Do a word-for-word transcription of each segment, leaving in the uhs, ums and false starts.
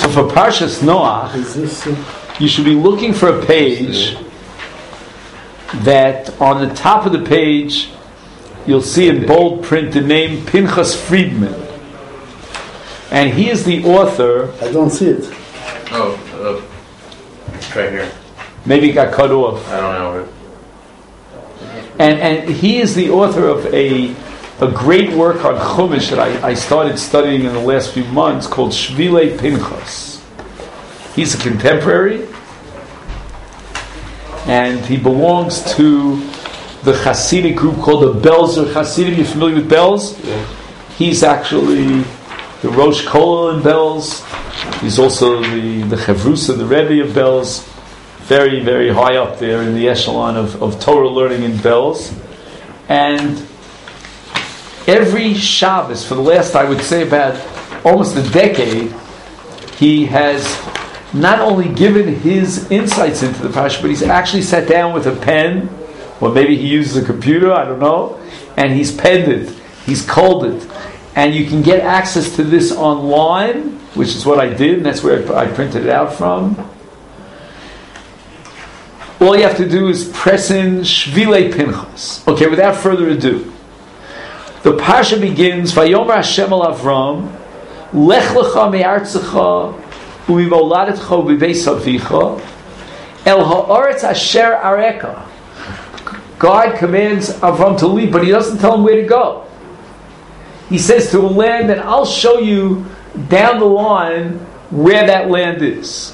So for Parshas Noach, you should be looking for a page that on the top of the page you'll see in bold print the name Pinchas Friedman, and he is the author. I don't see it. Oh, uh, it's right here. Maybe it got cut off. I don't know. And and he is the author of a a great work on Chumash that I, I started studying in the last few months called Shvilei Pinchas. He's a contemporary, and he belongs to the Hasidic group called the Belzer Hasidim. You familiar with Belz? Yeah. He's actually the Rosh Kollel in Belz. He's also the, the Chevrusa, the Rebbe of Belz. Very, very high up there in the echelon of, of Torah learning in Belz. And every Shabbos, for the last, I would say, about almost a decade, he has not only given his insights into the Parsha, but he's actually sat down with a pen, or maybe he uses a computer, I don't know, and he's penned it, he's culled it. And you can get access to this online, which is what I did, and that's where I printed it out from. All you have to do is press in Shvilei Pinchas. Okay, without further ado, the Parsha begins, Vayomer Hashem al Avram, Lech lecha me'artzecha u'mimoladetcha u'bebeis avicha el ha'aretz asher areka. God commands Avram to leave, but he doesn't tell him where to go. He says to a land, and I'll show you down the line where that land is.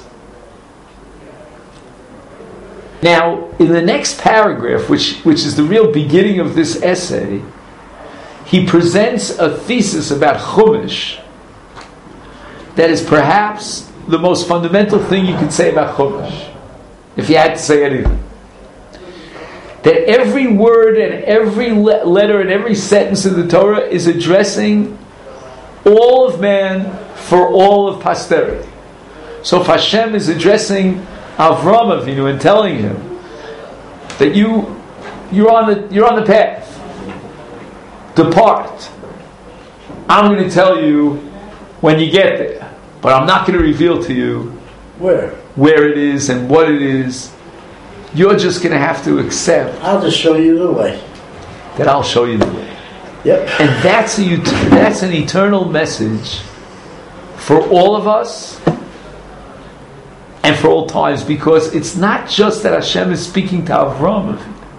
Now, in the next paragraph, which, which is the real beginning of this essay, he presents a thesis about Chumash that is perhaps the most fundamental thing you could say about Chumash, if you had to say anything. That every word and every le- letter and every sentence in the Torah is addressing all of man for all of posterity. So if Hashem is addressing Avram Avinu and telling him that you you're on the you're on the path, depart. I'm going to tell you when you get there, but I'm not going to reveal to you Where? where it is and what it is. You're just going to have to accept I'll just show you the way. that I'll show you the way. Yep. And that's a that's an eternal message for all of us and for all times, because it's not just that Hashem is speaking to Avram.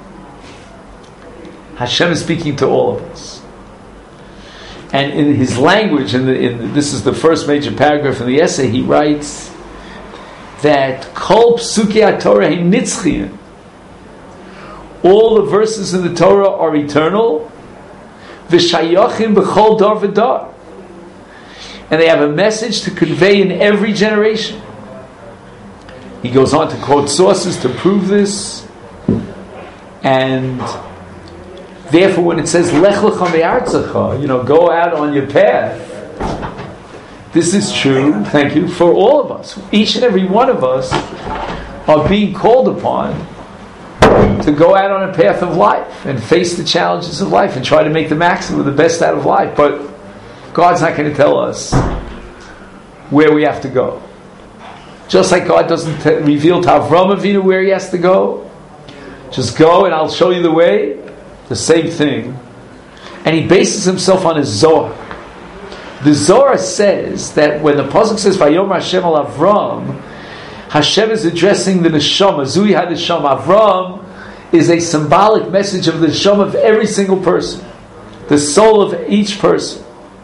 Hashem is speaking to all of us. And in his language, in, the, in the, this is the first major paragraph in the essay, he writes that Kol Psukei HaTorah Hem Nitzchiyim. All the verses in the Torah are eternal. V'shayachim b'chol dar v'dar. And they have a message to convey in every generation. He goes on to quote sources to prove this. And therefore, when it says Lech lecha me'artzecha, you know, go out on your path, this is true, thank you, for all of us. Each and every one of us are being called upon to go out on a path of life and face the challenges of life and try to make the maximum of the best out of life. But God's not going to tell us where we have to go. Just like God doesn't t- reveal to Avram Avinu where he has to go. Just go and I'll show you the way. The same thing. And he bases himself on his Zohar. The Zohar says that when the pasuk says Vayomer Hashem al Avram, Hashem is addressing the neshama. Zui ha-neshama. Avram is a symbolic message of the neshama of every single person, the soul of each person.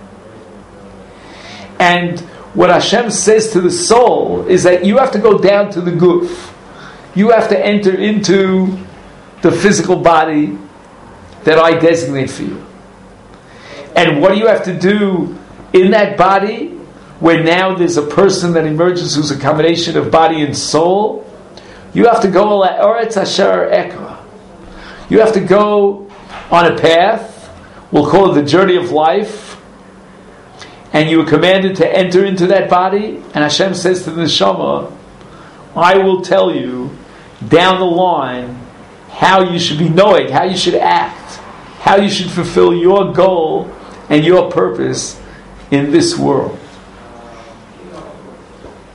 And what Hashem says to the soul is that you have to go down to the guf. You have to enter into the physical body that I designate for you. And what do you have to do in that body, where now there's a person that emerges who's a combination of body and soul? You have to go Oretz Asher Ekra. You have to go on a path, we'll call it the journey of life, and you are commanded to enter into that body, and Hashem says to the neshama, I will tell you down the line how you should be knowing, how you should act, how you should fulfill your goal and your purpose in this world.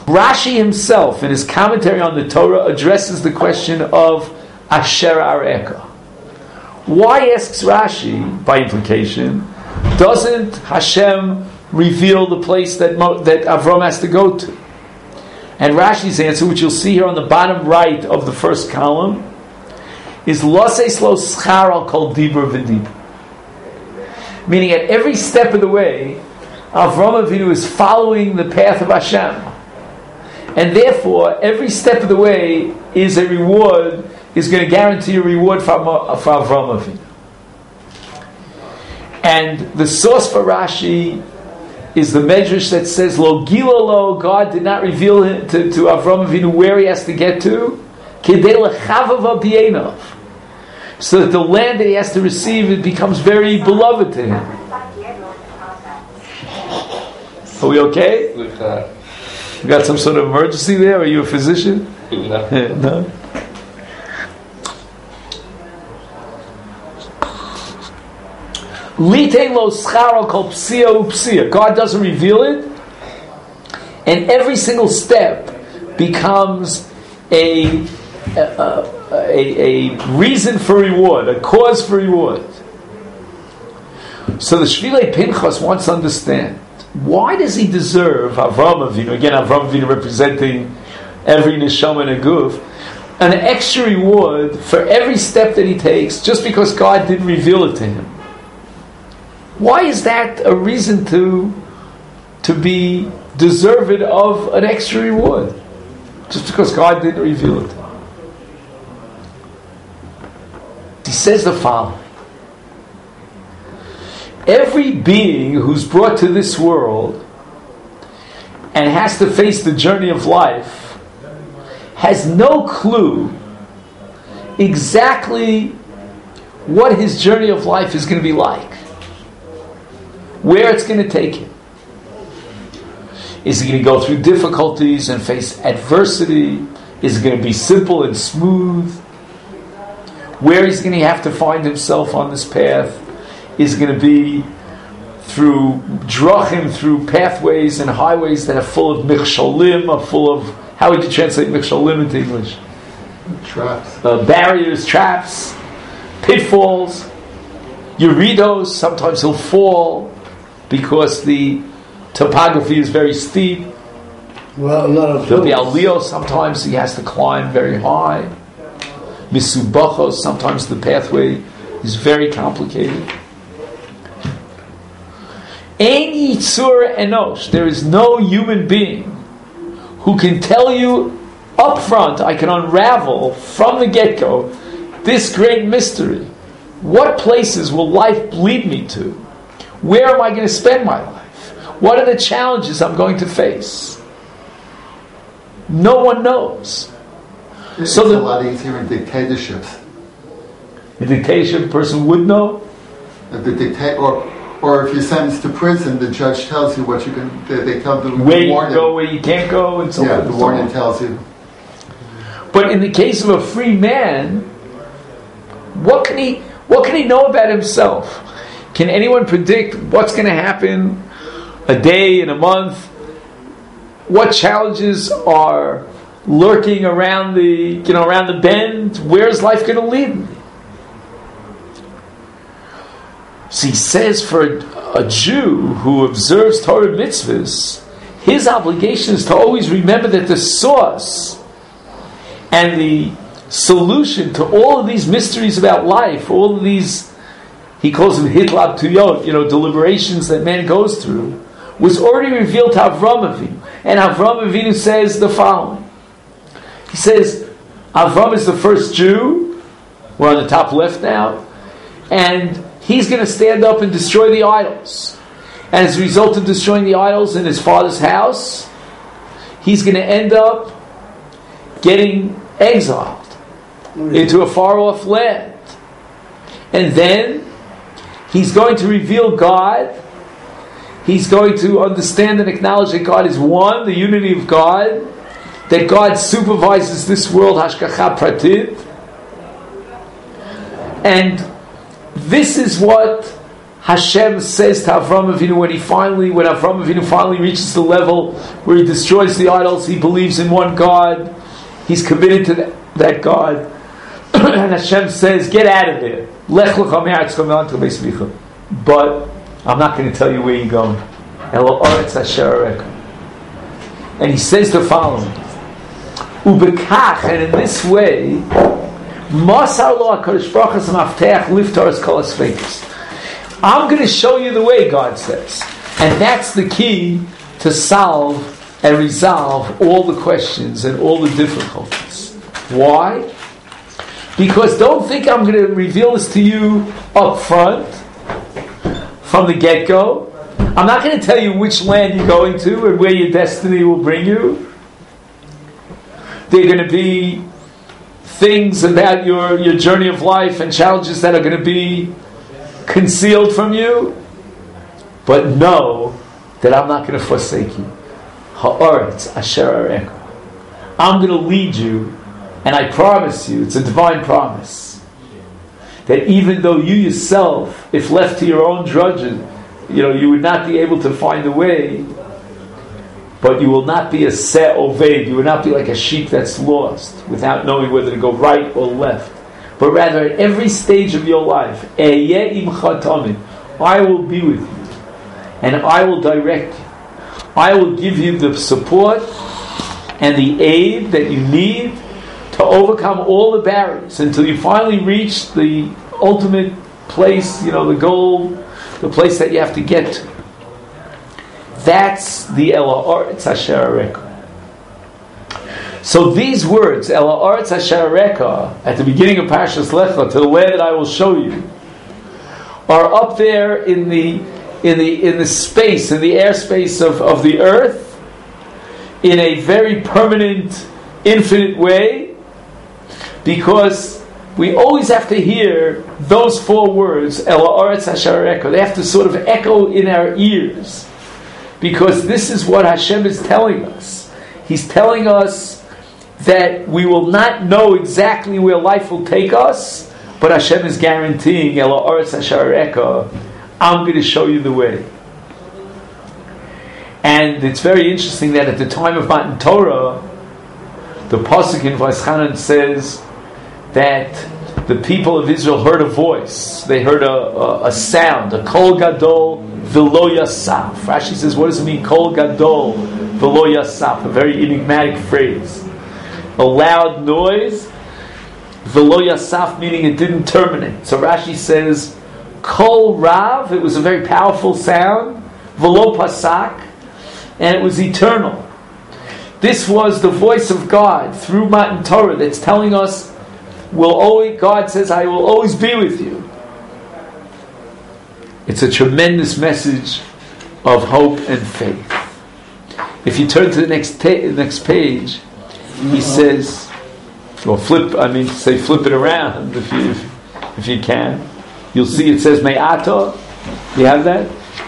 Rashi himself, in his commentary on the Torah, addresses the question of Asher Areka. Why, asks Rashi, by implication, doesn't Hashem reveal the place that Mo, that Avram has to go to? And Rashi's answer, which you'll see here on the bottom right of the first column, is Loses lo schar al kol dibur v'dibur. Meaning, at every step of the way, Avram Avinu is following the path of Hashem, and therefore, every step of the way is a reward. Is going to guarantee a reward for, for Avram Avinu. And the source for Rashi is the Medrash that says, Lo Gilalo, God did not reveal him to, to Avram Avinu where he has to get to, Kedei Lechavav B'Yeinav, so that the land that he has to receive, it becomes very beloved to him. Are we okay? You got some sort of emergency there? Are you a physician? No. No? God doesn't reveal it, and every single step becomes a a, a, a reason for reward, a cause for reward. So the Shvilei Pinchas wants to understand, why does he deserve Avram Avinu, again Avram Avinu representing every neshama and a guf, an extra reward for every step that he takes just because God didn't reveal it to him? Why is that a reason to to be deserved of an extra reward? Just because God didn't reveal it. He says the following: every being who's brought to this world and has to face the journey of life has no clue exactly what his journey of life is going to be like, where it's going to take him. Is he going to go through difficulties and face adversity? Is it going to be simple and smooth? Where is he going to have to find himself on this path? Is it going to be through drachim, through pathways and highways that are full of michshalim, are full of, how would you translate michshalim into English? Traps. Uh, barriers, traps, pitfalls, yeridos. Sometimes he'll fall because the topography is very steep. Well, a lot of There'll be hills. aliyos. Sometimes he has to climb very high. Misubachos. Sometimes the pathway is very complicated. Ein yitzur enosh. There is no human being who can tell you up front, I can unravel from the get-go this great mystery. What places will life lead me to? Where am I going to spend my life? What are the challenges I'm going to face? No one knows. It's So a the- lot easier in dictatorships. A dictatorship person would know. If the dicta- or, or if you're sentenced to prison, the judge tells you what you can. They, they tell the Where you warden. can go, where you can't go, and so Yeah, forth. the and so warden on. tells you. But in the case of a free man, what can he what can he know about himself? Can anyone predict what's going to happen a day, in a month? What challenges are lurking around the you know around the bend? Where is life going to lead me? So he says, for a, a Jew who observes Torah mitzvahs, his obligation is to always remember that the source and the solution to all of these mysteries about life, all of these, he calls them hitlab tuyot, you know, deliberations that man goes through, was already revealed to Avram Avinu. And Avram Avinu says the following. He says, Avram is the first Jew, we're on the top left now, and he's going to stand up and destroy the idols. And as a result of destroying the idols in his father's house, he's going to end up getting exiled into a far-off land. And then he's going to reveal God. He's going to understand and acknowledge that God is one, the unity of God, that God supervises this world, hashgacha pratit. And this is what Hashem says to Avram Avinu when he finally, when Avram Avinu finally reaches the level where he destroys the idols, he believes in one God, he's committed to that, that God, and Hashem says, "Get out of there. Lech lecha me'aretz me'anto beis avicha." But I'm not going to tell you where you're going. Elo aretz asher areka. And he says the following: Ubekach, and in this way, Masar lo HaKadosh Baruch Hu Maftech Liftaras Kol HaSfeikus. I'm going to show you the way, God says. And that's the key to solve and resolve all the questions and all the difficulties. Why? Because don't think I'm going to reveal this to you up front, from the get-go. I'm not going to tell you which land you're going to and where your destiny will bring you. There are going to be things about your, your journey of life and challenges that are going to be concealed from you, but know that I'm not going to forsake you. Ha'aretz asher areka. I'm going to lead you, and I promise you, it's a divine promise, that even though you yourself, if left to your own drudgery, you know, you would not be able to find a way, but you will not be a seh oved, you will not be like a sheep that's lost, without knowing whether to go right or left. But rather, at every stage of your life, I will be with you, and I will direct you. I will give you the support and the aid that you need to overcome all the barriers until you finally reach the ultimate place, you know, the goal, the place that you have to get to. That's the Ela Aretz Asher Areka. So these words, Ela Aretz Asher Areka, at the beginning of Parshas Lech Lecha, to the way that I will show you, are up there in the in the in the space, in the airspace of, of the earth, in a very permanent, infinite way, because we always have to hear those four words, Ela Aretz Asher Areka. They have to sort of echo in our ears, because this is what Hashem is telling us. He's telling us that we will not know exactly where life will take us, but Hashem is guaranteeing, Ela Aretz Asher Areka, I'm going to show you the way. And it's very interesting that at the time of Matan Torah, the Pasuk in Vaischanan says that the people of Israel heard a voice. They heard a, a, a sound, a kol gadol v'lo yasaf. Rashi says, what does it mean, kol gadol v'lo yasaf? A very enigmatic phrase. A loud noise, v'lo yasaf, meaning it didn't terminate. So Rashi says, kol rav, it was a very powerful sound, v'lo pasak, and it was eternal. This was the voice of God through Matan Torah that's telling us, will always, God says, I will always be with you. It's a tremendous message of hope and faith. If you turn to the next ta- next page, he says, or flip, I mean, say flip it around if you if, if you can. You'll see it says Me'ato. You have that?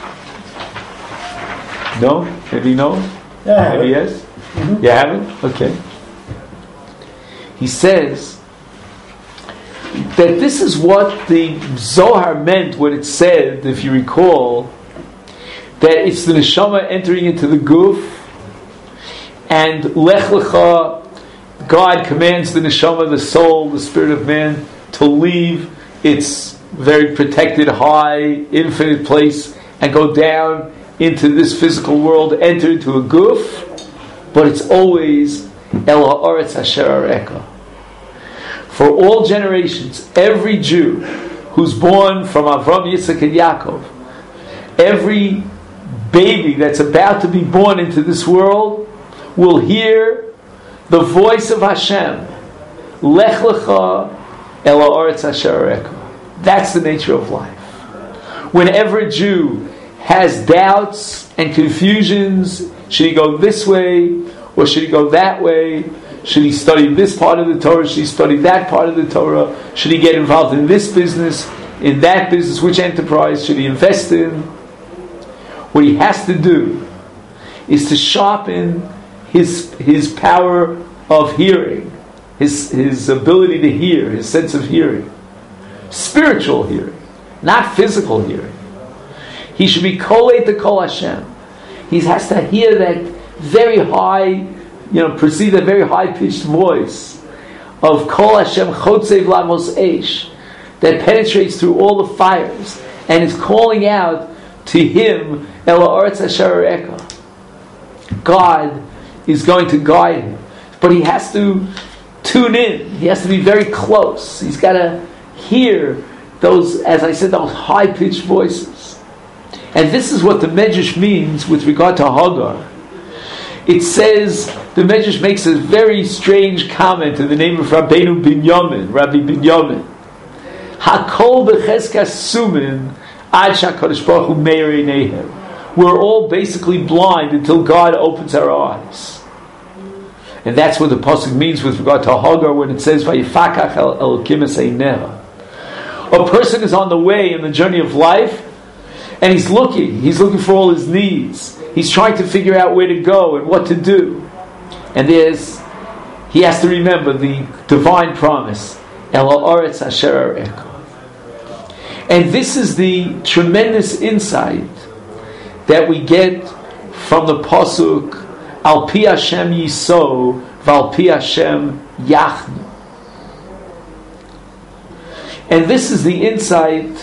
No? Maybe no? Yeah, Maybe yes? Mm-hmm. You have it? Okay. He says that this is what the Zohar meant when it said, if you recall, that it's the neshama entering into the guf, and Lech Lecha, God commands the neshama, the soul, the spirit of man, to leave its very protected, high, infinite place and go down into this physical world, enter into a guf, but it's always El Ha'aretz Asher Areka. For all generations, every Jew who's born from Avram, Yitzchak, and Yaakov, every baby that's about to be born into this world will hear the voice of Hashem, Lech Lecha El Ha'aretz Asher Areka. That's the nature of life. Whenever a Jew has doubts and confusions, should he go this way or should he go that way? Should he study this part of the Torah? Should he study that part of the Torah? Should he get involved in this business, in that business? Which enterprise should he invest in? What he has to do is to sharpen his his power of hearing, his his ability to hear, his sense of hearing, spiritual hearing, not physical hearing. He should be kolei to kol Hashem. He has to hear that very high, you know, perceive that very high-pitched voice of kol Hashem chotzev lamos eish that penetrates through all the fires and is calling out to him, Ela Oretz Asher Eka. God is going to guide him. But he has to tune in. He has to be very close. He's got to hear those, as I said, those high-pitched voices. And this is what the Medrash means with regard to Hagar. It says, the Medrash makes a very strange comment in the name of Rabbeinu Binyamin, Rabbi Binyamin. Hakol b'cheskas sumin ad shakadosh baruch hu meir eineihem. We're all basically blind until God opens our eyes. And that's what the pasuk means with regard to Hagar when it says Vayifakach Elokim es eineha. A person is on the way in the journey of life, and he's looking. He's looking for all his needs. He's trying to figure out where to go and what to do. And there's, he has to remember the divine promise, El Ha'aretz Asher Eka. And this is the tremendous insight that we get from the pasuk Al pi Hashem yiso, v'al pi Hashem yachnu. And this is the insight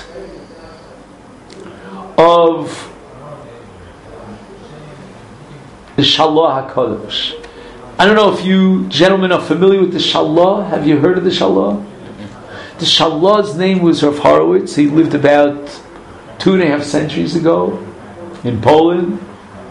of the Shalah HaKadosh. I don't know if you gentlemen are familiar with the Shalah. Have you heard of the Shalah? The Shalah's name was Rav Horowitz. He lived about two and a half centuries ago in Poland.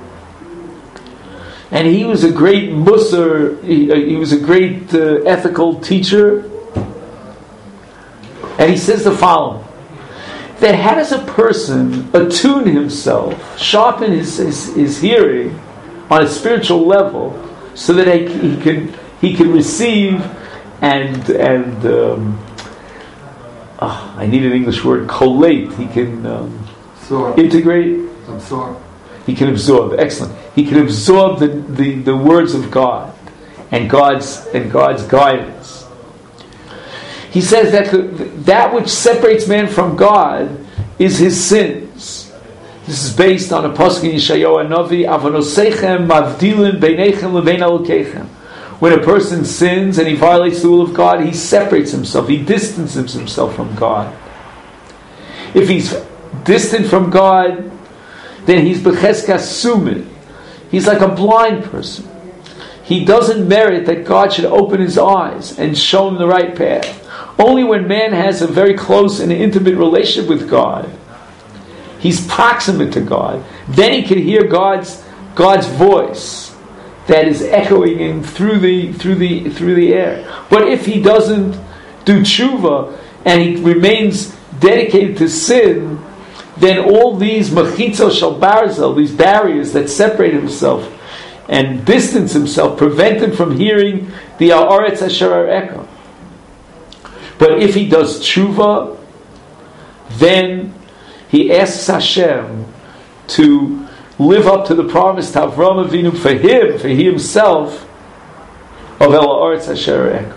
And he was a great Musar, he, uh, he was a great uh, ethical teacher. And he says the following, that how does a person attune himself, sharpen his, his, his hearing on a spiritual level so that he, he can he can receive and, and um, oh, I need an English word, collate, he can um, integrate, absorb. He can absorb, excellent. He can absorb the, the, the words of God and God's and God's guidance. He says that the, that which separates man from God is his sins. This is based on a pasuk in Yeshayahu Hanavi, Avonosechem mavdilin beinechem lebein Elokechem. When a person sins and he violates the will of God, he separates himself, he distances himself from God. If he's distant from God, then he's b'cheskas sumin. He's like a blind person. He doesn't merit that God should open his eyes and show him the right path. Only when man has a very close and intimate relationship with God, he's proximate to God, then he can hear God's God's voice that is echoing him through the through the through the air. But if he doesn't do tshuva and he remains dedicated to sin, then all these machitzo shel barzel, these barriers that separate himself and distance himself, prevent him from hearing the Ha'aretz Asher Eka. But if he does tshuva, then he asks Hashem to live up to the promise to Avraham Avinu for him, for he himself, of El Ha'aretz Asher Eka.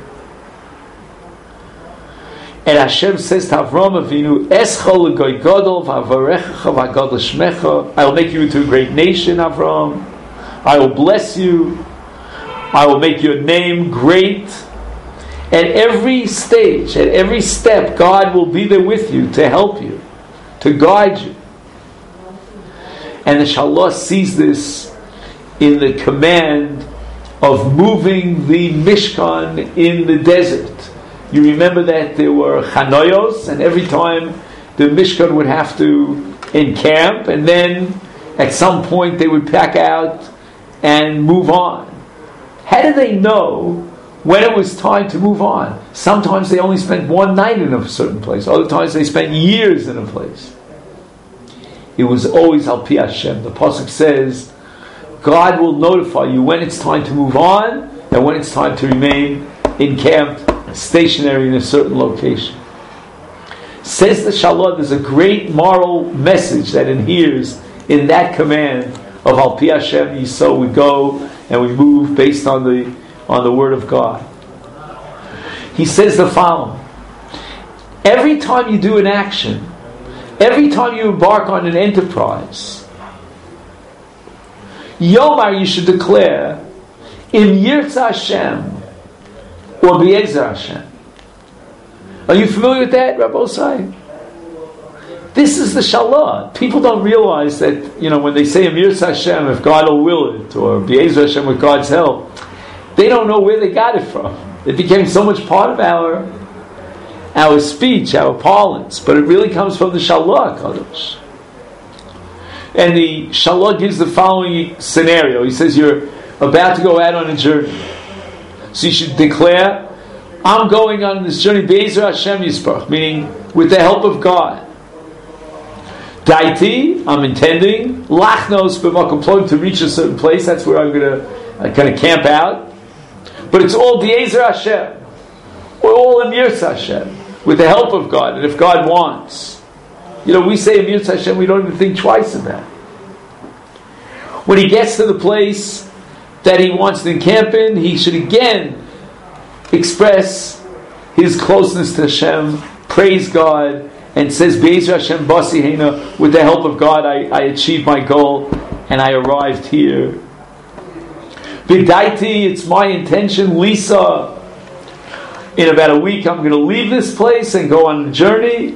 And Hashem says to Avraham Avinu, Eschol l'goy gadol v'avarechecha v'agadol shmecha. I will make you into a great nation, Avraham. I will bless you. I will make your name great. At every stage, at every step, God will be there with you to help you, to guide you. And the Shalah sees this in the command of moving the Mishkan in the desert. You remember that there were chanoyos, and every time the Mishkan would have to encamp, and then at some point they would pack out and move on. How did they know when it was time to move on? Sometimes they only spent one night in a certain place. Other times they spent years in a place. It was always Al Pi Hashem. The pasuk says, God will notify you when it's time to move on and when it's time to remain encamped, stationary in a certain location. Says the Shalah, there's a great moral message that adheres in that command of Al Pi Hashem Yiso. We go and we move based on the on the word of God. He says the following: every time you do an action, Every time you embark on an enterprise, Yomar, you should declare, Im Yirtza Hashem, or B'Ezer Hashem. Are you familiar with that, Rabbi Osai? This is the Shalah. People don't realize that, you know, when they say Im Yirtza Hashem, if God will will it, or B'Ezer Hashem with God's help, they don't know where they got it from. It became so much part of our our speech, our parlance, but it really comes from the Shalah Kadosh. And the Shalah gives the following scenario. He says you're about to go out on a journey. So you should declare, I'm going on this journey, Be'ezer Hashem Yisparach, meaning with the help of God. Daiti, I'm intending, Lachnos b'makom plog, to reach a certain place, that's where I'm going to kind of camp out. But it's all Be'ezer Hashem. We're all in Yirtza Hashem, with the help of God, and if God wants. You know, we say in Yirtza Hashem, we don't even think twice about it. When he gets to the place that he wants to encamp in, he should again express his closeness to Hashem, praise God, and says, Be'ezer Hashem basi heina, with the help of God I, I achieved my goal, and I arrived here. B'daiti, it's my intention, Lisa, in about a week I'm going to leave this place and go on a journey.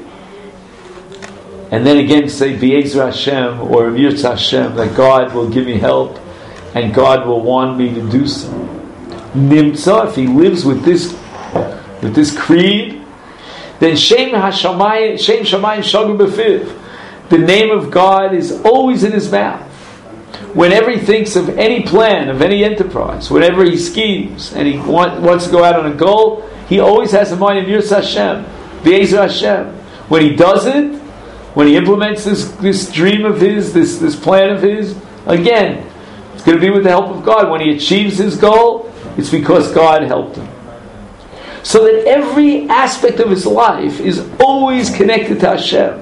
And then again say Be'ezer Hashem or Yirtza Hashem, that God will give me help and God will want me to do so. Nimtza, if he lives with this with this creed, then Shem Hashamayim Shem Shamayim Shagu B'fiv, the name of God is always in his mouth. Whenever he thinks of any plan, of any enterprise, whenever he schemes and he want, wants to go out on a goal, he always has in mind of Yirtza Hashem, Be'ezer Hashem. When he does it, when he implements this, this dream of his, this, this plan of his, again, it's going to be with the help of God. When he achieves his goal, it's because God helped him. So that every aspect of his life is always connected to Hashem.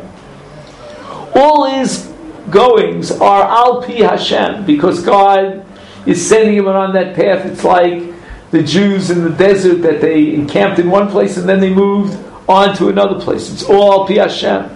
All his goings are al pi Hashem, because God is sending him on that path. It's like the Jews in the desert, that they encamped in one place and then they moved on to another place. It's all al pi Hashem.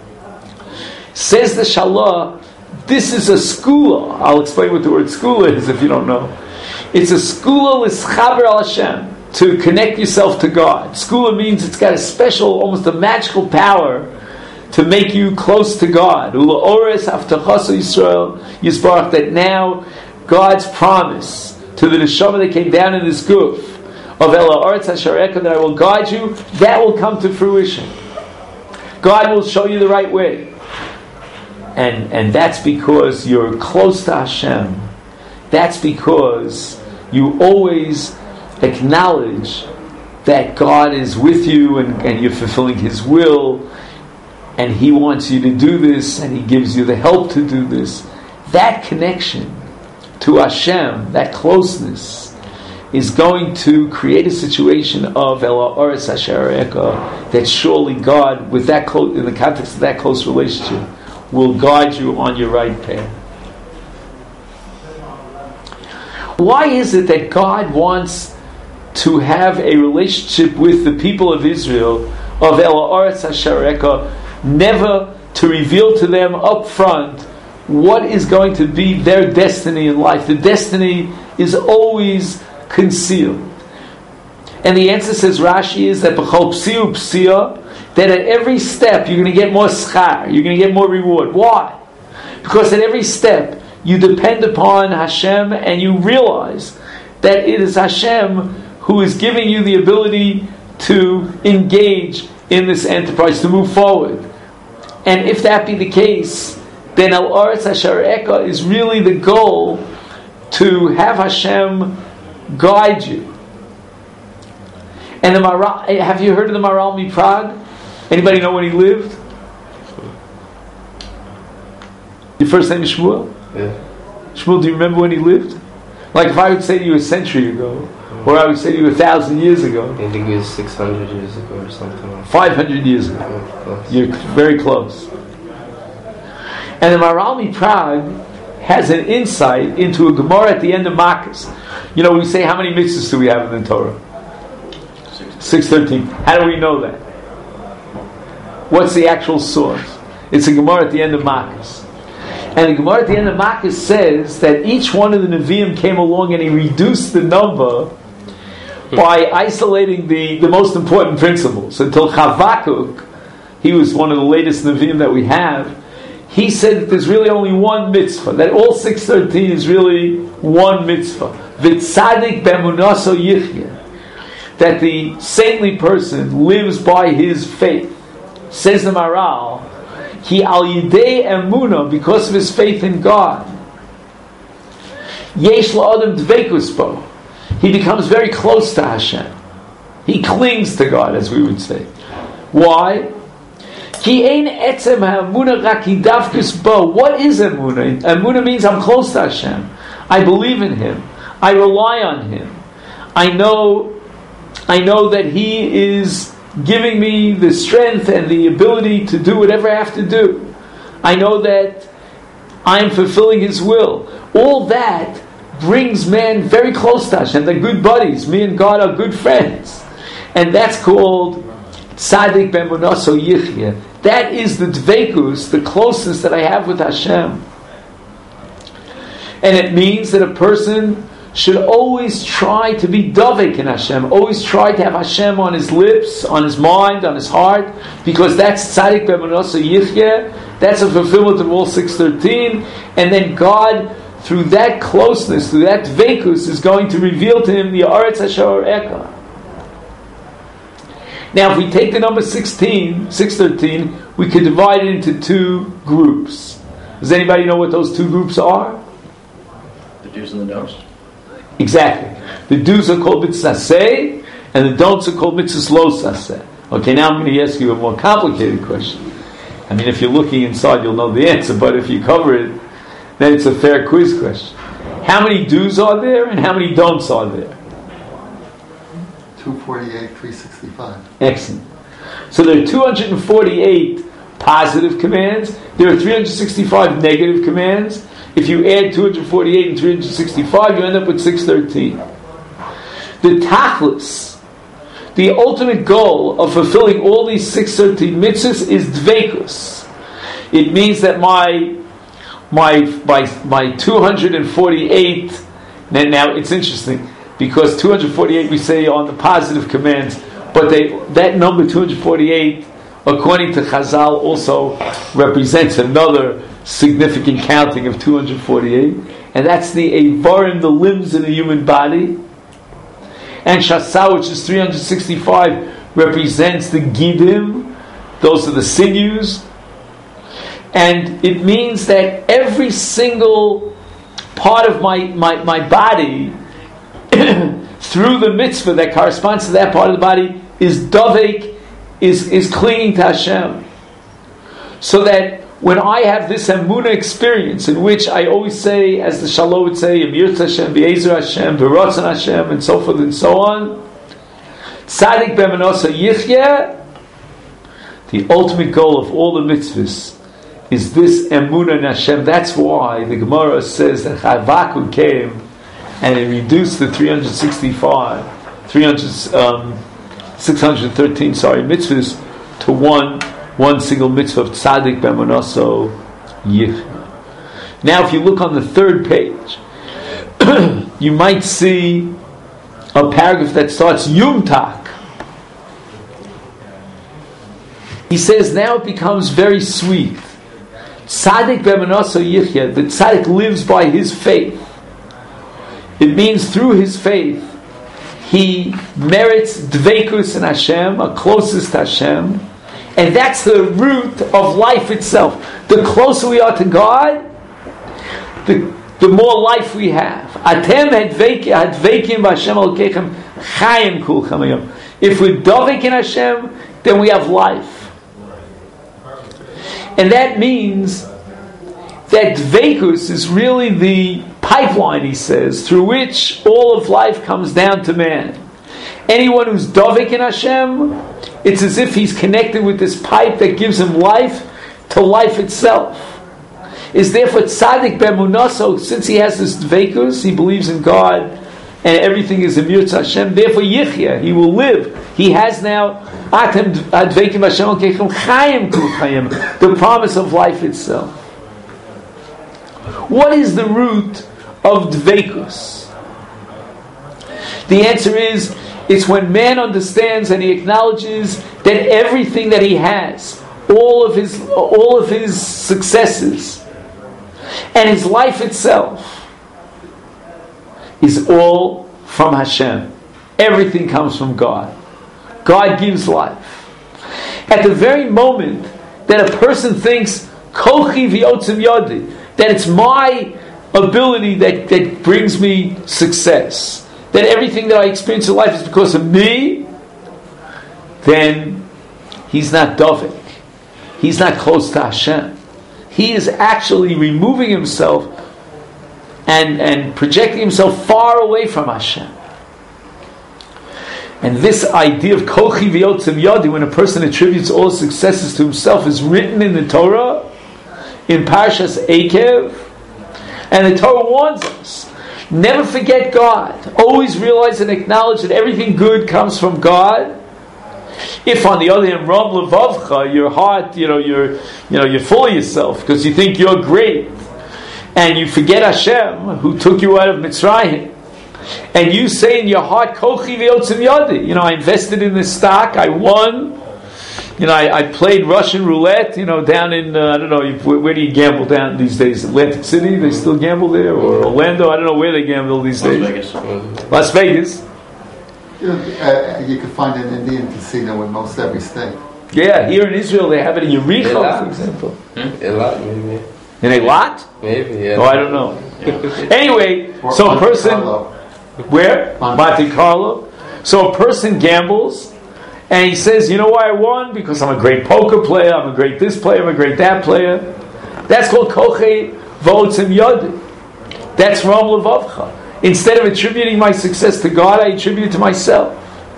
Says the Shalah, this is a skula. I'll explain what the word skula is if you don't know. It's a skula l'schaber al Hashem, to connect yourself to God. Skula means it's got a special, almost a magical power to make you close to God. Ula ores haftachaso Yisrael Yisbarach, that now God's promise to the neshama that came down in this goof of Ela Oretz Hashareka, that I will guide you, that will come to fruition. God will show you the right way. And and that's because you're close to Hashem. That's because you always acknowledge that God is with you and, and you're fulfilling His will, and He wants you to do this, and He gives you the help to do this. That connection to Hashem, that closeness, is going to create a situation of Ela Oretz Hashareka, that surely God, with that close, in the context of that close relationship, will guide you on your right path. Why is it that God wants to have a relationship with the people of Israel, of Ela Oretz Hashareka, never to reveal to them up front what is going to be their destiny in life? The destiny is always concealed. And the answer, says Rashi, is that b'chol psiu psia, that at every step you're going to get more schar, you're going to get more reward. Why? Because at every step you depend upon Hashem, and you realize that it is Hashem who is giving you the ability to engage in this enterprise, to move forward. And if that be the case, then Al Oretz Hashareka is really the goal, to have Hashem guide you. And the Maral, have you heard of the Maral MiPrague? Anybody know when he lived? Your first name is Shmuel? Yeah. Shmuel, do you remember when he lived? Like if I would say to you a century ago, or I would say to you a thousand years ago. I think it was six hundred years ago or something like that. Five hundred years ago. Oh, You're very close. And the Maral MiPrague has an insight into a Gemara at the end of Makkos. You know, we say, how many mitzvahs do we have in the Torah? six thirteen. How do we know that? What's the actual source? It's a Gemara at the end of Makos. And the Gemara at the end of Makos says that each one of the Nevi'im came along and he reduced the number by isolating the, the most important principles. Until Chavakuk, he was one of the latest Nevi'im that we have, he said that there's really only one mitzvah, that all six thirteen is really one mitzvah. V'tzadik b'emunaso yichya. That the saintly person lives by his faith. Says the Maral, he al yidei emuna, because of his faith in God. Yesh la'adam dveikus bo. He becomes very close to Hashem. He clings to God, as we would say. Why? Ki ein etzem ha'emuna rak hidavkus bo. What is emuna? Emuna means I'm close to Hashem. I believe in Him. I rely on Him. I know I know that He is giving me the strength and the ability to do whatever I have to do. I know that I am fulfilling His will. All that brings man very close to Hashem. They're good buddies. Me and God are good friends. And that's called Tzadik B'emunaso Yichya. That is the dveikus, the closeness that I have with Hashem. And it means that a person should always try to be davek in Hashem, always try to have Hashem on his lips, on his mind, on his heart, because that's Tzadik B'emunaso Yichya, that's a fulfillment of all six thirteen, and then God, through that closeness, through that dveikus, is going to reveal to him the Aretz Asher Eka. Now, if we take the number sixteen, six thirteen, we could divide it into two groups. Does anybody know what those two groups are? The do's and the don'ts. Exactly. The do's are called mitzvaseh, and the don'ts are called mitzvahs lo saseh. Okay, now I'm going to ask you a more complicated question. I mean, if you're looking inside, you'll know the answer, but if you cover it, then it's a fair quiz question. How many do's are there, and how many don'ts are there? two forty-eight, three sixty-five. Excellent. So there are two hundred forty-eight positive commands. There are three hundred sixty-five negative commands. If you add two hundred forty-eight and three hundred sixty-five, you end up with six thirteen. The tachlis, the ultimate goal of fulfilling all these six thirteen mitzvahs is dveikus. It means that my my my, my two hundred forty-eight, and now it's interesting, because two hundred forty-eight we say on the positive commands, but they, that number two hundred forty-eight, according to Chazal, also represents another significant counting of two hundred forty-eight, and that's the Eivarim, the limbs in the human body. And Shasa, which is three hundred sixty-five, represents the Gidim, those are the sinews. And it means that every single part of my, my, my body, through the mitzvah that corresponds to that part of the body, is davek, is, is clinging to Hashem. So that when I have this emunah experience, in which I always say, as the Shalom would say, Yirtzeh Hashem, Be'ezer Hashem, B'rotzon Hashem, and so forth and so on, Tzadik B'emunaso Yichya, the ultimate goal of all the mitzvahs is this emunah in Hashem. That's why the Gemara says that Chavakuk came and it reduced the three hundred sixty-five, three hundred, um, six hundred thirteen, sorry, mitzvahs to one, one single mitzvah of Tzadik B'emunaso Yichya. Now, if you look on the third page, you might see a paragraph that starts Yumtak. He says, now it becomes very sweet. Tzadik B'emunaso Yichya, the Tzadik lives by his faith. It means through his faith, he merits dveikus in Hashem, a closest to Hashem, and that's the root of life itself. The closer we are to God, the, the more life we have. Atem hadveikim b'Hashem alkeichem chayim kulchem hayom. If we're davek in Hashem, then we have life. And that means that dveikus is really the pipeline, he says, through which all of life comes down to man. Anyone who's davek in Hashem, it's as if he's connected with this pipe that gives him life to life itself. Is therefore tzaddik b'emunaso, since he has this dveikus, he believes in God, and everything is immune to Hashem. Therefore, Yichya, he will live. He has now Atem Adveikim Hashem Alkeichem Chayim Kul Chayim, the promise of life itself. What is the root of Dveikus? The answer is, it's when man understands and he acknowledges that everything that he has, all of his all of his successes, and his life itself, is all from Hashem. Everything comes from God. God gives life. At the very moment that a person thinks, Kochi v'yotzim yodi, that it's my ability that, that brings me success, that everything that I experience in life is because of me, then he's not Dovek. He's not close to Hashem. He is actually removing himself and, and projecting himself far away from Hashem. And this idea of Kochi v'yotzim yodi, when a person attributes all successes to himself, is written in the Torah, in Parshas Eikev, and the Torah warns us, never forget God. Always realize and acknowledge that everything good comes from God. If, on the other hand, Ram Levavcha, your heart, you know, you're, you know, you're full of yourself because you think you're great, and you forget Hashem who took you out of Mitzrayim, and you say in your heart, Kochi v'yotzim yodi, you know, I invested in this stock, I won. You know, I, I played Russian roulette, you know, down in, uh, I don't know, where, where do you gamble down these days? Atlantic City? They still gamble there? Or Orlando? I don't know where they gamble these Las days. Vegas. Las Vegas. You know, uh, you can find an Indian casino in most every state. Yeah, here in Israel they have it in Yericho, Eilat. for example. Hmm? Eilat, maybe. In Eilat? Maybe, yeah. Oh, I don't know. Anyway, Or so a Monte person... Carlo. Where? Monte. Monte Carlo. So a person gambles, and he says, you know why I won? Because I'm a great poker player, I'm a great this player, I'm a great that player. That's called Koche V'otzim Yodi. That's Ram Levavcha. Instead of attributing my success to God, I attribute it to myself.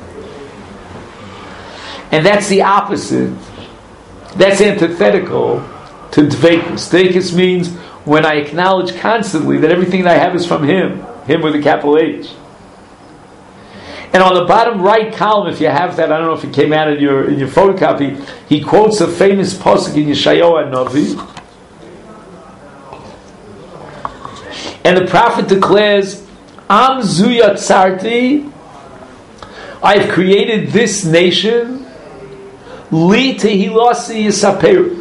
And that's the opposite. That's antithetical to Dveikus. Dveikus means when I acknowledge constantly that everything that I have is from Him. Him with a capital H. And on the bottom right column, if you have that, I don't know if it came out in your in your photocopy, he quotes a famous pasuk in Yeshayahu Hanavi. And the prophet declares, Am zu yatzarti, I have created this nation, li tehilasi yisaperu.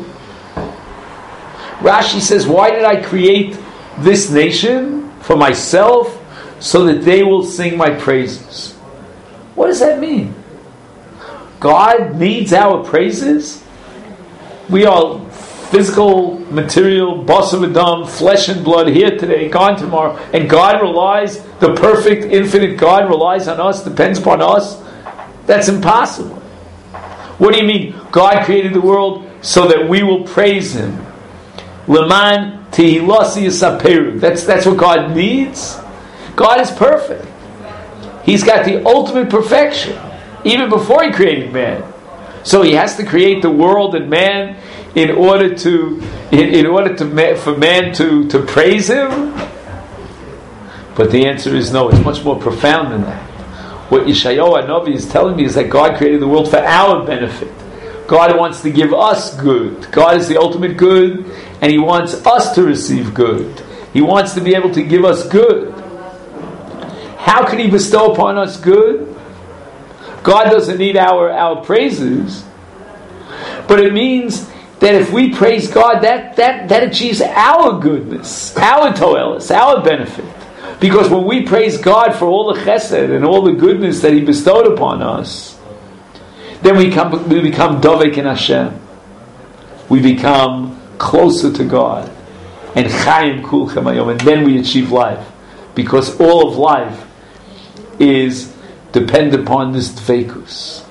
Rashi says, why did I create this nation? For myself, so that they will sing my praises. What does that mean? God needs our praises? We are physical, material, basar v'dam, flesh and blood, here today, gone tomorrow, and God relies, the perfect, infinite God relies on us, depends upon us? That's impossible. What do you mean? God created the world so that we will praise Him. Leman Tehilasi Yisaperu. That's that's what God needs. God is perfect. He's got the ultimate perfection, even before He created man. So He has to create the world and man in order to in, in order to for man to, to praise Him. But the answer is no. It's much more profound than that. What Yeshayahu Hanavi is telling me is that God created the world for our benefit. God wants to give us good. God is the ultimate good, and He wants us to receive good. He wants to be able to give us good. How can He bestow upon us good? God doesn't need our, our praises, but it means that if we praise God, that, that, that achieves our goodness, our toelis, our benefit. Because when we praise God for all the chesed and all the goodness that He bestowed upon us, then we become, we become Dovek in Hashem. We become closer to God. And Chayim Kulchem Hayom. And then we achieve life. Because all of life is dependent upon this Dveikus.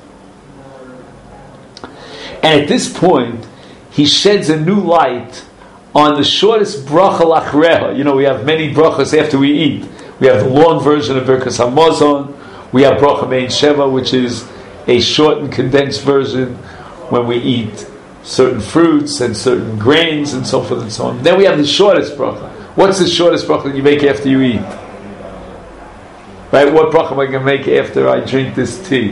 And at this point, he sheds a new light on the shortest bracha lachreha. You know, we have many brachas after we eat. We have the long version of Birkas Hamazon. We have bracha Mein Sheva, which is a short and condensed version when we eat certain fruits and certain grains and so forth and so on. Then we have the shortest bracha. What's the shortest bracha that you make after you eat? Right? What bracha am I going to make after I drink this tea?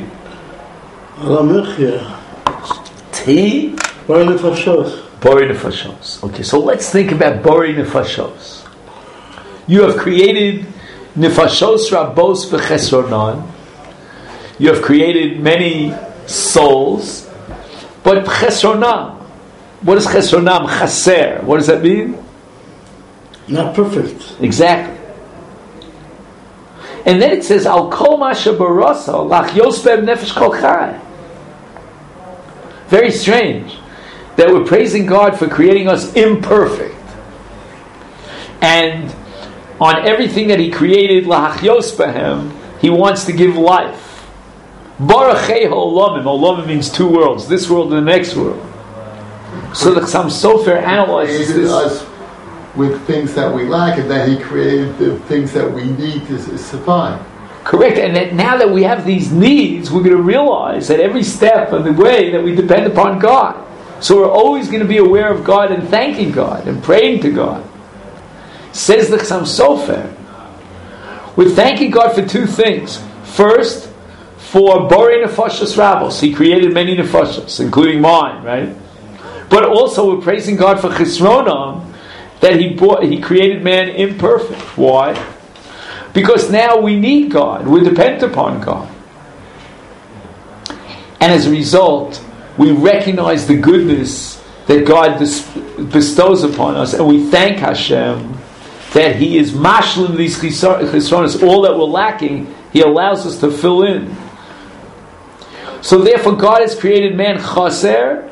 Tea? Borei nefashos. Borei nefashos. Okay, so let's think about borei nefashos. You have created nefashos rabos v'chesronan. You have created many souls, but chesronam. What is chesronam? Chaser. What does that mean? Not perfect. Exactly. And then it says, Al kol masha barasa lachyos be'em nefesh kol chai. Very strange that we're praising God for creating us imperfect, and on everything that He created, lachyos be'em, He wants to give life. Barachei ha'olamim. Olamim means two worlds, this world and the next world. So the Chassam Sofer analyzes this. Us with things that we lack, and that He created the things that we need to survive. Correct, and that now that we have these needs, we're going to realize that every step of the way that we depend upon God. So we're always going to be aware of God and thanking God and praying to God. Says the Chassam Sofer, we're thanking God for two things. First, for Borei Nefashos Rabos. He created many Nefashos, including mine, right? But also we're praising God for Chisronam, that he brought, he created man imperfect. Why? Because now we need God. We're dependent upon God. And as a result, we recognize the goodness that God bestows upon us, and we thank Hashem that He is mashlim these chisronos, all that we're lacking, He allows us to fill in. So therefore God has created man chaser,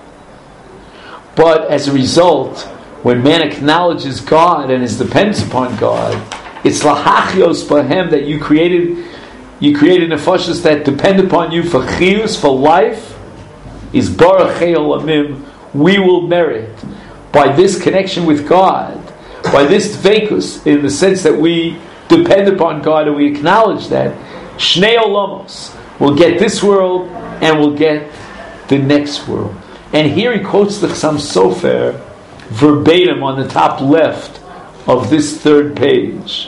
but as a result, when man acknowledges God and is dependent upon God, it's lahachios bahem that you created, you created nefashos that depend upon you for chiyus, for life, is barachei olamim. We will merit by this connection with God, by this dveikus, in the sense that we depend upon God and we acknowledge that, shnei olamos, we'll get this world and we'll get the next world. And here he quotes the Chassam Sofer verbatim on the top left of this third page.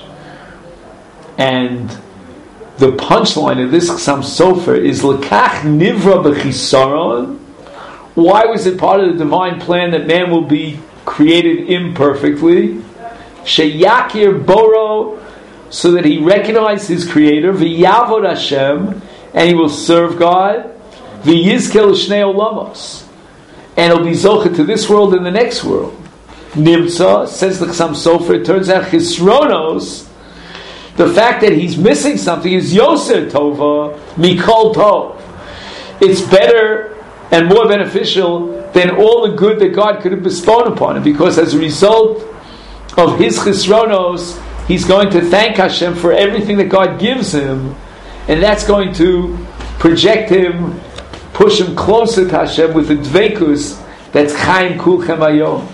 And the punchline of this Chassam Sofer is Lekach Nivra B'chisaron. Why was it part of the divine plan that man will be created imperfectly? Sheyakir Boro, so that he recognizes his creator, V'yavod Hashem, and he will serve God, V'yizkel Shnei Olamos, and he'll be zocheh to this world and the next world. Nimtza, says the Chassam Sofer, it turns out Chisronos, the fact that he's missing something is Yoser Tova Mikol Tov. It's better and more beneficial than all the good that God could have bestowed upon him, because as a result of his Chisronos, he's going to thank Hashem for everything that God gives him, and that's going to project him, push him closer to Hashem with the dveikus that's Chaim Kulchem Hayom.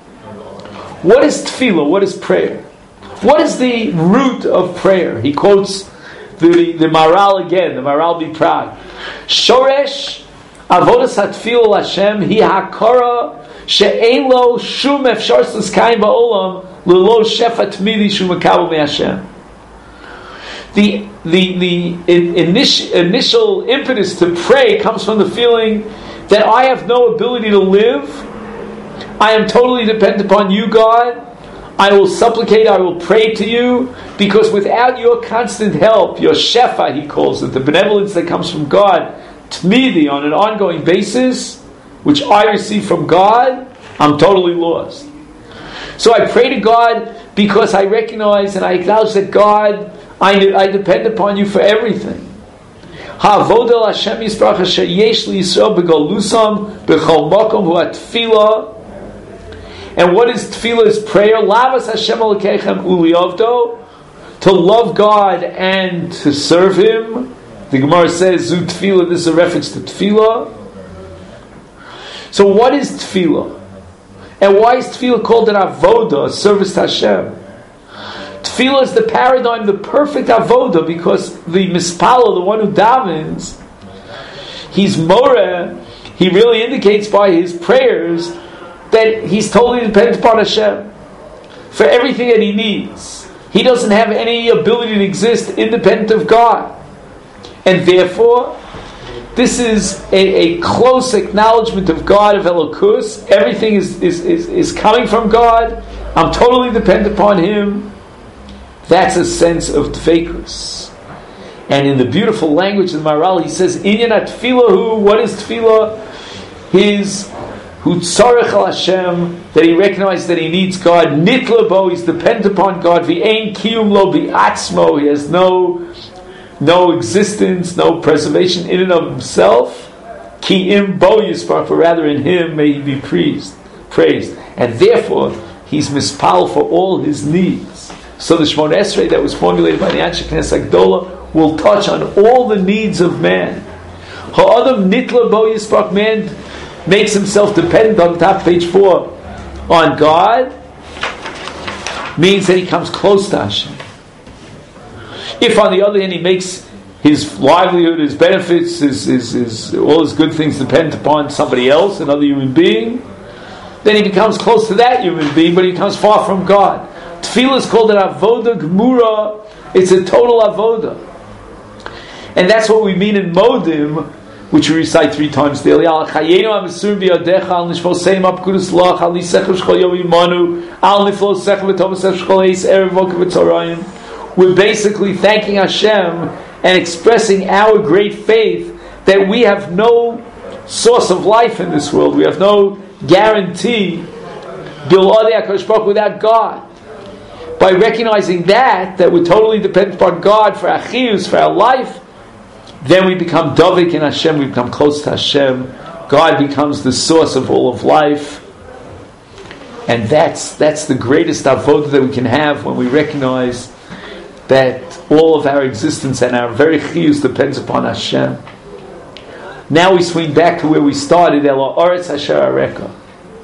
What is tefillah? What is prayer? What is the root of prayer? He quotes the, the Maral again, the Maral B'Prag. Shoresh avodas hatefillah Hashem hi hakara she'ein lo shum efshar l'skaim ba'olam l'lo shefa tmidi shum makabel me'Hashem. The the the initial, initial impetus to pray comes from the feeling that I have no ability to live. I am totally dependent upon you, God. I will supplicate, I will pray to you, because without your constant help, your shefa, he calls it, the benevolence that comes from God, tmidi, on an ongoing basis, which I receive from God, I'm totally lost. So I pray to God because I recognize and I acknowledge that God, I, I depend upon you for everything. Ha'avodah Hashem Yisbarach asher yesh li Yisrael b'galusam b'chol makom hu atfilah. And what is tefillah? Is prayer. Lavas Hashem Elokeichem uliavdo, to love God and to serve Him. The Gemara says zu tefillah. This is a reference to tefillah. So what is tefillah? And why is tefillah called an avodah, a service to Hashem? Tefillah is the paradigm, the perfect avodah, because the mispala, the one who davens, he's moreh. He really indicates by his prayers that he's totally dependent upon Hashem for everything that he needs. He doesn't have any ability to exist independent of God. And therefore, this is a, a close acknowledgement of God, of Elokus. Everything is, is, is, is coming from God. I'm totally dependent upon Him. That's a sense of Dveikus. And in the beautiful language of the Maharal, he says, Inyan at-tefillah hu, what is tefillah? His hu tzarech al Hashem, that he recognizes that he needs God. Nitla bo, he's dependent upon God. V'ein kiyum lo bi'atzmo, he has no no existence, no preservation in and of himself. Ki im bo yisparach, but rather in him may he be praised. praised. And therefore, he's mispal for all his needs. So the Shemona Esrei that was formulated by the Anshe Knesset Gdola will touch on all the needs of man. Ha'adam nitla bo yisparach, man makes himself dependent, on top page four, on God, means that he comes close to Hashem. If on the other hand he makes his livelihood, his benefits, his, his, his, all his good things depend upon somebody else, another human being, then he becomes close to that human being, but he becomes far from God. Tefillah is called an avoda gemura. It's a total avoda. And that's what we mean in Modim, which we recite three times daily. Al chayenu ha'mesur b'yadecha, al nishvoseim ha'pkudos lach, al nisecha v'shchol yom imanu, al niflo secha v'tomas v'shchol eis erev v'okev v'tzorayim. We're basically thanking Hashem and expressing our great faith that we have no source of life in this world. We have no guarantee without God. By recognizing that, that we're totally dependent upon God for our chiyus, for our life, then we become dovik in Hashem, we become close to Hashem. God becomes the source of all of life. And that's that's the greatest avodah that we can have, when we recognize that all of our existence and our very chiyus depends upon Hashem. Now we swing back to where we started, Elo Oretz Asher Areka.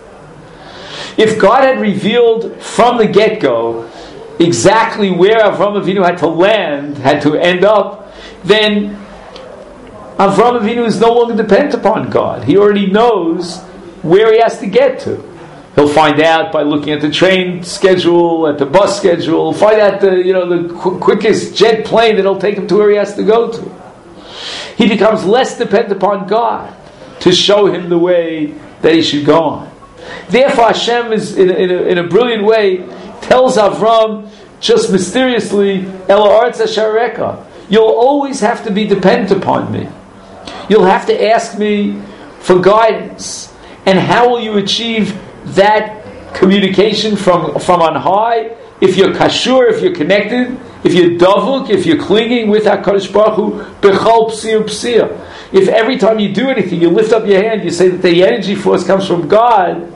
If God had revealed from the get-go exactly where Avraham Avinu had to land, had to end up, then Avraham Avinu is no longer dependent upon God. He already knows where he has to get to. He'll find out by looking at the train schedule, at the bus schedule. He'll find out the you know the qu- quickest jet plane that'll take him to where he has to go to. He becomes less dependent upon God to show him the way that he should go on. Therefore, Hashem is in a, in a, in a brilliant way tells Avram just mysteriously, Elo Oretz Asher Areka, you'll always have to be dependent upon me. You'll have to ask me for guidance. And how will you achieve that communication from, from on high? If you're kashur, if you're connected, if you're davuk, if you're clinging with HaKadosh Baruch Hu, bechol psia psia. If every time you do anything, you lift up your hand, you say that the energy force comes from God,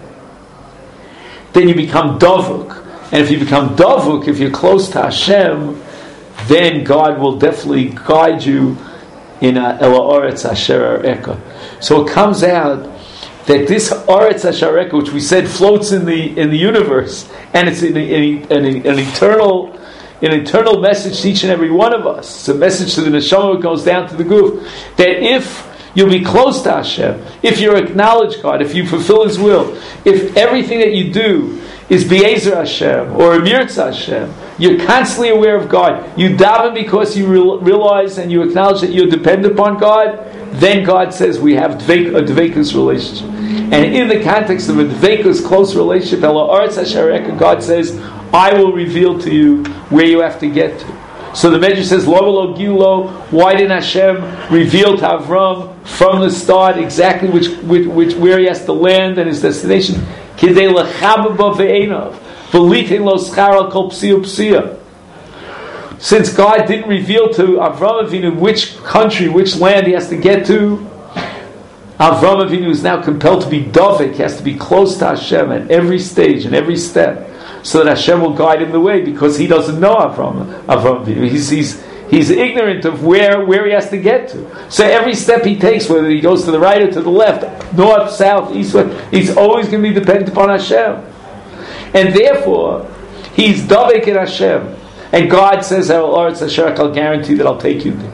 then you become davuk. And if you become davuk, if you're close to Hashem, then God will definitely guide you in a Elo Oretz Asher Areka. So it comes out that this Oretz Asher Areka, which we said floats in the in the universe, and it's an, an, an, an eternal an eternal message to each and every one of us. It's a message to the neshama that goes down to the guf. That if you'll be close to Hashem, if you acknowledge God, if you fulfill His will, if everything that you do is Be'ezer Hashem or Emirtz Hashem, you're constantly aware of God, you daven because you real, realize and you acknowledge that you're dependent upon God, then God says we have dveik, a dveikus relationship. And in the context of a dveikus close relationship, Elo Oretz Asher Areka, God says, I will reveal to you where you have to get to. So the Medrash says, Lo v'lo gilo, why didn't Hashem reveal to Avram from the start exactly which, which, which where he has to land and his destination? Kidei lechabba ve'enav, v'litin lo schar al kol psia psia. Since God didn't reveal to Avraham Avinu which country, which land he has to get to, Avraham Avinu is now compelled to be dovik. He has to be close to Hashem at every stage and every step, so that Hashem will guide him the way, because he doesn't know Avraham, Avraham Avinu. He's, he's, he's ignorant of where, where he has to get to. So every step he takes, whether he goes to the right or to the left, north, south, east, west, he's always going to be dependent upon Hashem. And therefore, he's dovik in Hashem. And God says, I'll guarantee that I'll take you there.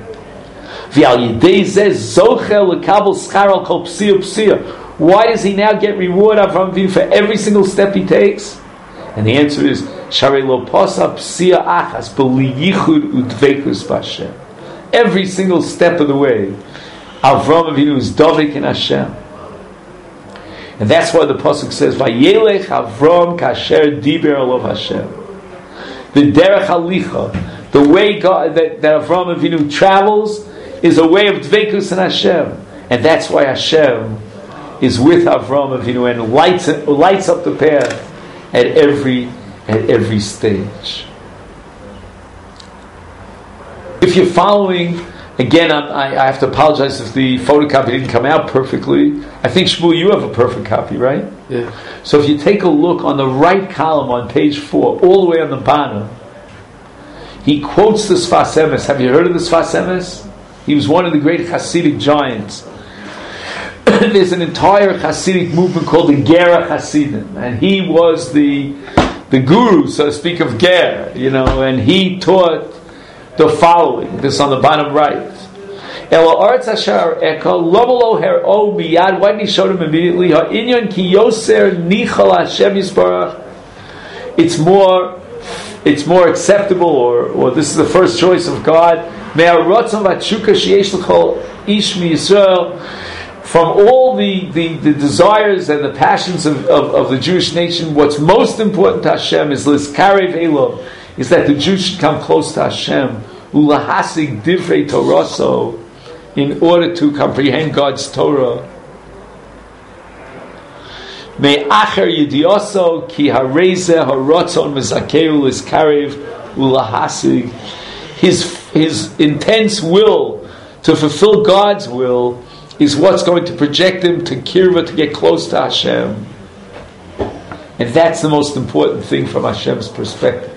Why does he now get reward Avraham Avinu for every single step he takes? And the answer is Sharei lo posa psia achas b'li yichud udveikus b'Hashem. Every single step of the way, Avram Avinu is dovek in Hashem. And that's why the pasuk says, "Vayelech Avram kasher diber elov Hashem." The derech halicha, the way God that, that Avram Avinu travels, is a way of dveikus in Hashem, and that's why Hashem is with Avram Avinu and lights lights up the path at every at every stage. If you're following. Again, I'm, I, I have to apologize if the photocopy didn't come out perfectly. I think, Shmuel, you have a perfect copy, right? Yeah. So if you take a look on the right column on page four, all the way on the bottom, he quotes the Sfas Emes. Have you heard of the Sfas Emes? He was one of the great Hasidic giants. There's an entire Hasidic movement called the Gera Hasidim, and he was the the guru, so to speak, of Ger, you know, and he taught the following, this on the bottom right. Why didn't he show them immediately? It's more it's more acceptable, or, or this is the first choice of God. From all the, the, the desires and the passions of, of, of the Jewish nation, what's most important to Hashem is Liskarev Elov, is that the Jews should come close to Hashem, ulahasig divrei Toraso, in order to comprehend God's Torah. Me'acher yidioso ki hareze haratzon mezakeu liskarev ulahasig. His his intense will to fulfill God's will is what's going to project him to kirva, to get close to Hashem, and that's the most important thing from Hashem's perspective.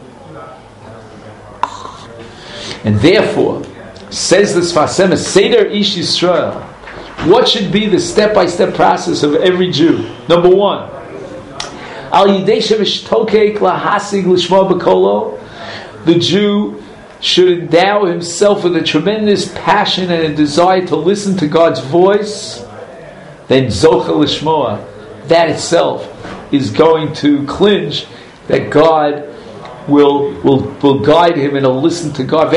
And therefore, says the Sfas Emes, Seder Ish Yisrael, what should be the step-by-step process of every Jew? Number one, Al Yidei Shevishtokek Lahasig Lishma B'Kolo, the Jew should endow himself with a tremendous passion and a desire to listen to God's voice. Then Zocha Lishmoa, that itself is going to clinch that God will will will guide him and he'll listen to God.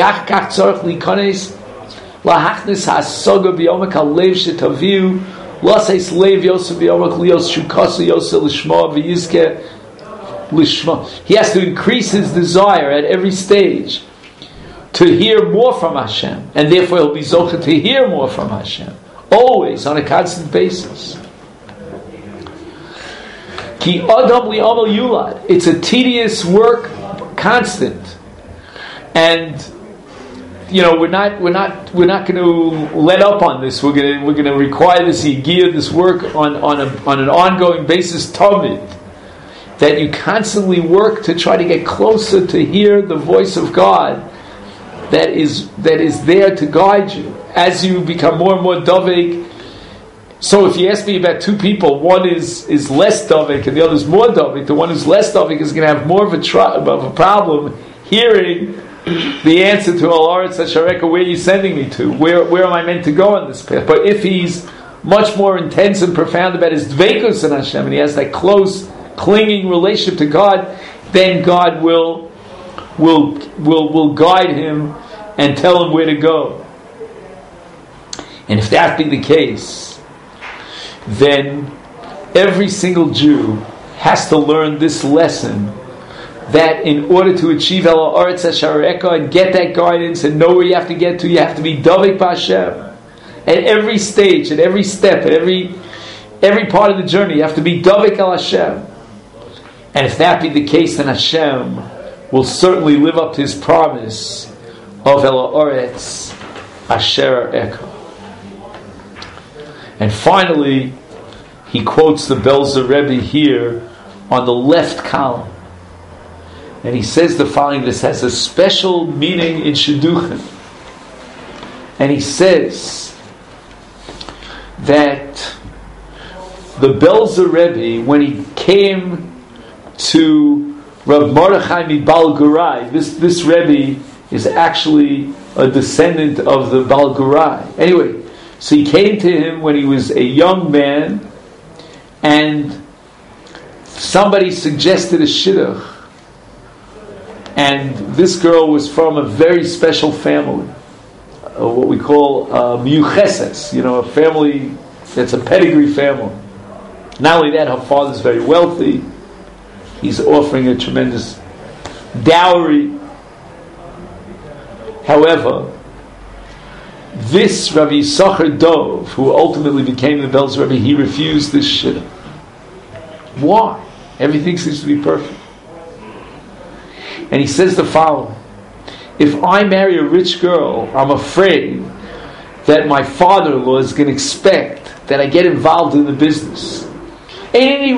He has to increase his desire at every stage to hear more from Hashem, and therefore he'll be zocha to hear more from Hashem, always on a constant basis. Ki adam li amal yulad. It's a tedious work, constant, and you know we're not we're not we're not going to let up on this. We're going to we're going to require this yigiyah, this work on on a, on an ongoing basis, tamid, that you constantly work to try to get closer to hear the voice of God that is that is there to guide you as you become more and more davek. So if you ask me about two people, one is, is less davek and the other is more davek, the one who's less davek is going to have more of a, tr- of a problem hearing the answer to Al Aretz Hashareka, where are you sending me to? Where where am I meant to go on this path? But if he's much more intense and profound about his dveikus in Hashem, and he has that close, clinging relationship to God, then God will will will will guide him and tell him where to go. And if that be the case, then every single Jew has to learn this lesson, that in order to achieve El Haaretz Hashareka and get that guidance and know where you have to get to, you have to be Davik B'Hashem. At every stage, at every step, at every every part of the journey, you have to be Davik El Hashem. And if that be the case, then Hashem will certainly live up to his promise of El Haaretz Hashareka. And finally, he quotes the Belzer Rebbe here on the left column. And he says the following, this has a special meaning in Shidduchim. And he says that the Belzer Rebbe, when he came to Rav Mordechai Mibal Gurai, this, this Rebbe is actually a descendant of the Bal Gurai. Anyway, so he came to him when he was a young man, and somebody suggested a shidduch, and this girl was from a very special family, uh, what we call uh, miyucheses, you know, a family that's a pedigree family. Not only that, her father's very wealthy. He's offering a tremendous dowry. However, this Rabbi Yisachar Dov, who ultimately became the Belz Rebbe, he refused this shidduch. Why? Everything seems to be perfect. And he says the following: if I marry a rich girl, I'm afraid that my father-in-law is going to expect that I get involved in the business. That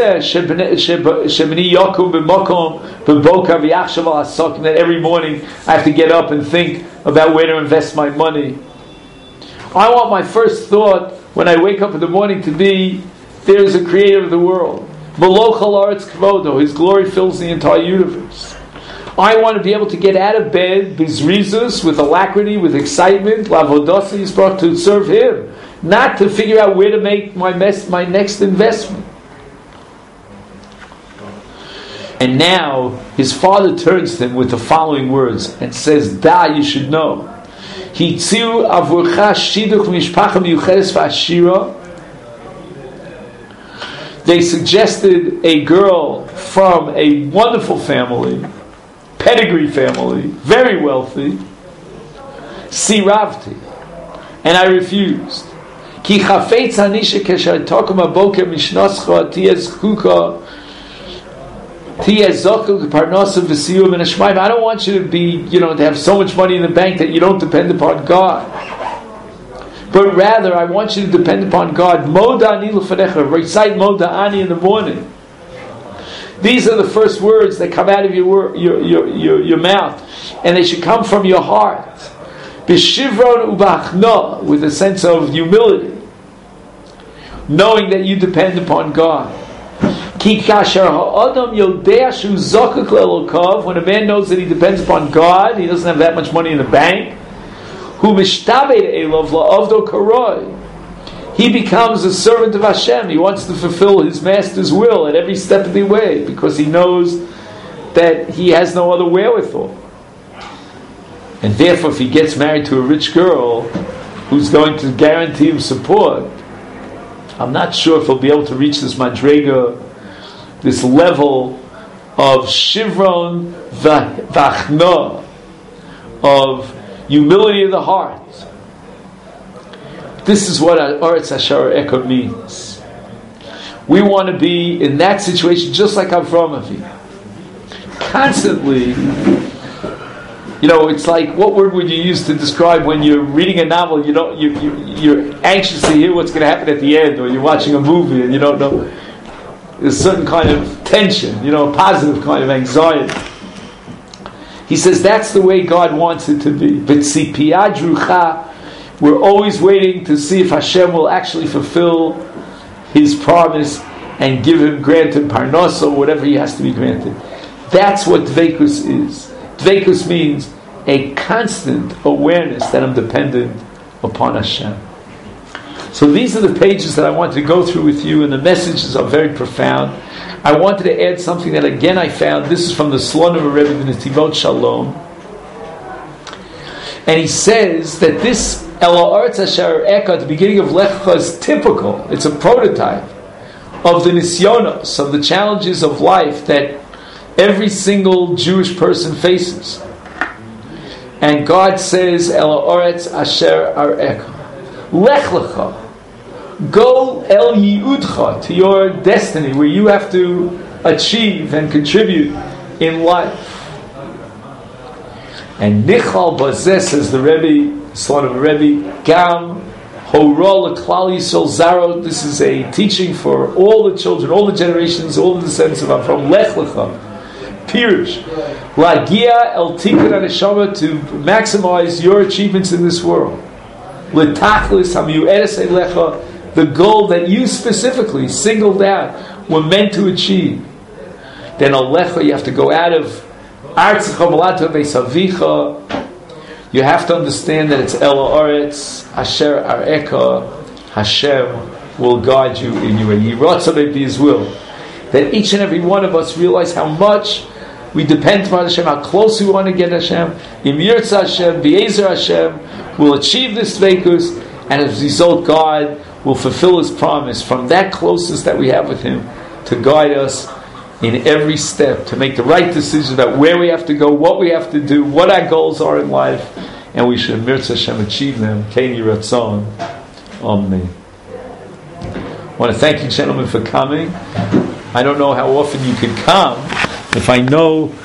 every morning I have to get up and think about where to invest my money. I want my first thought when I wake up in the morning to be, there's a creator of the world. His glory fills the entire universe. I want to be able to get out of bed, bizrizus, with alacrity, with excitement, lavodasi yisparach, to serve Him, not to figure out where to make my mes- my next investment. And now his father turns to him with the following words and says, "Da, you should know. Hitziu avurcha shiduch mishpacha miyuchedes v'ashira." They suggested a girl from a wonderful family, pedigree family, very wealthy. Siravti, and I refused. Ki chafetz hanisha kesher tokum aboker mishnascha tiyez chuka tiyez zokel parnasav v'siyum and ashmayim. I don't want you to be, you know, to have so much money in the bank that you don't depend upon God. But rather, I want you to depend upon God. Moda ani l'fanecha. Recite Moda ani in the morning. These are the first words that come out of your your your your, your mouth, and they should come from your heart. B'shivron ubachna, with a sense of humility, knowing that you depend upon God. Ki kasher ha'adam yodea shu zakuk le'elokav. When a man knows that he depends upon God, he doesn't have that much money in the bank. Hu mishtabed elov la'avdo karoi. He becomes a servant of Hashem. He wants to fulfill his master's will at every step of the way because he knows that he has no other wherewithal. And therefore, if he gets married to a rich girl who's going to guarantee him support, I'm not sure if he'll be able to reach this madrega, this level of shivron v'achna, of humility of the heart. This is what Aretz Asher Eka means. We want to be in that situation just like Avraham Avinu. Constantly, you know, it's like, what word would you use to describe when you're reading a novel, you don't, you, you, you're anxious to hear what's going to happen at the end, or you're watching a movie and you don't know. There's a certain kind of tension, you know, a positive kind of anxiety. He says that's the way God wants it to be. B'tzipiyah drucha. We're always waiting to see if Hashem will actually fulfill His promise and give him, grant him parnasa, whatever he has to be granted. That's what dveikus is. Dveikus means a constant awareness that I'm dependent upon Hashem. So these are the pages that I wanted to go through with you, and the messages are very profound. I wanted to add something that again I found. This is from the Slonim Rebbe B'Netivot Shalom. And he says that this Ela Aretz Asher Eka at the beginning of Lech Lecha is typical. It's a prototype of the nisyonos, of the challenges of life that every single Jewish person faces. And God says, Ela Aretz Asher Eka, Lech Lecha, go El Yiudcha, to your destiny, where you have to achieve and contribute in life. And Nichal Bazeh, says the Rebbe, son of a Rebbe, Gam Horol Klal Yisrael Zaro. This is a teaching for all the children, all the generations, all the descendants of Avram. Lech Lecha, Pirush, Lagia El Tikkun HaNeshama, to maximize your achievements in this world. L'Tachlis HaMiyu'edes Lecha, the goal that you specifically singled out were meant to achieve. Then Alecha, you have to go out of Artzecha Malato Beisavicha. You have to understand that it's Ela Aretz Asher Areka. Hashem will guide you in your way. Yiratza may be His will. that each and every one of us realize how much we depend upon Hashem, how close we want to get Hashem. Im Yirtzeh Hashem, B'Ezer Hashem, will achieve this Dveikus, and as a result, God will fulfill His promise from that closeness that we have with Him to guide us in every step, to make the right decisions about where we have to go, what we have to do, what our goals are in life, and we should, Mirz Hashem, achieve them. Kein Yiratzon. Amen. I want to thank you, gentlemen, for coming. I don't know how often you can come. If I know